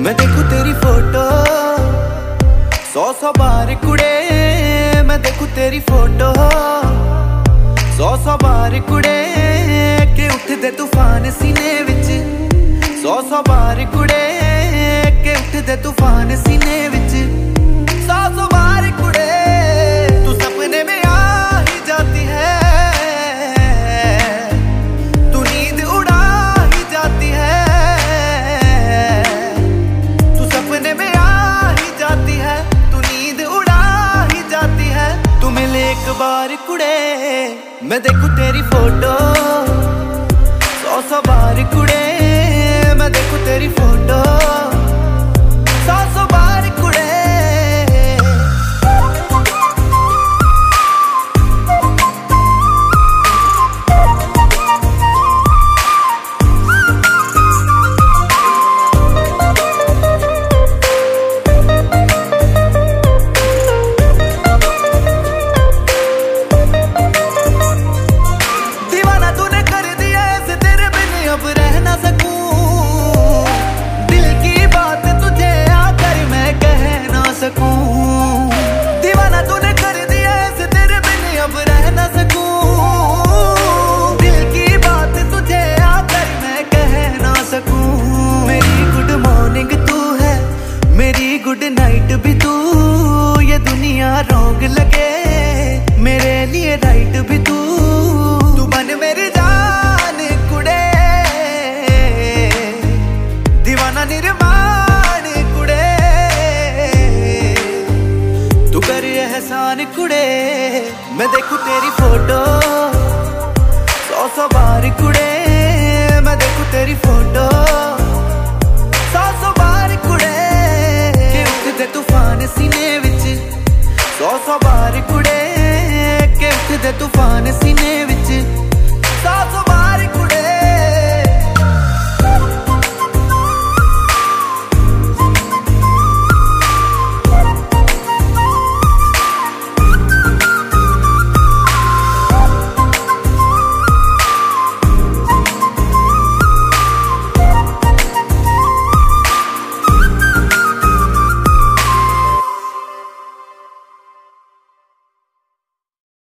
मैं देखूं तेरी फोटो 100 बार कुड़े। मैं देखूं तेरी फोटो 100 बार कुड़े के उठदे तूफान सीने विच। 100 बार कुड़े के उठदे तूफान सीने विच। 100 बार कुड़े तू सपने में आ ही जाती है। तू नींद उड़ा ही जाती है। तू सपने में आ ही जाती है। तू नींद उड़ा ही जाती है। तू मिले एक बार कुड़े। मैं देखूं तेरी फोटो 100 बार कुड़े। मैं देखूं तेरी फोटो 100 बार कुड़े। दीवाना तूने कर दिया ऐसे तेरे बिन अब रह ना सकूं। दिल की बात तुझे आकर मैं कह ना सकूं। दीवाना तूने कर दिया ऐसे तेरे बिन अब रह ना सकूं। दिल की बात तुझे आकर मैं कह ना सकूं। मेरी गुड मॉर्निंग तू है, मेरी गुड नाइट भी तू। ये दुनिया रॉन्ग लगे मेरे लिए राइट भी तू। तू बन मेरी जान कुड़े, दीवाना निर्माण कुड़े। तू कर एहसान कुड़े। मैं देखूं तेरी फोटो 100 बार कुड़े। मैं देखूं तेरी फोटो 100 बार कुड़े के उठदे तूफान सीने विच। 100 बार कुड़े के उठदे तूफान सीने विच।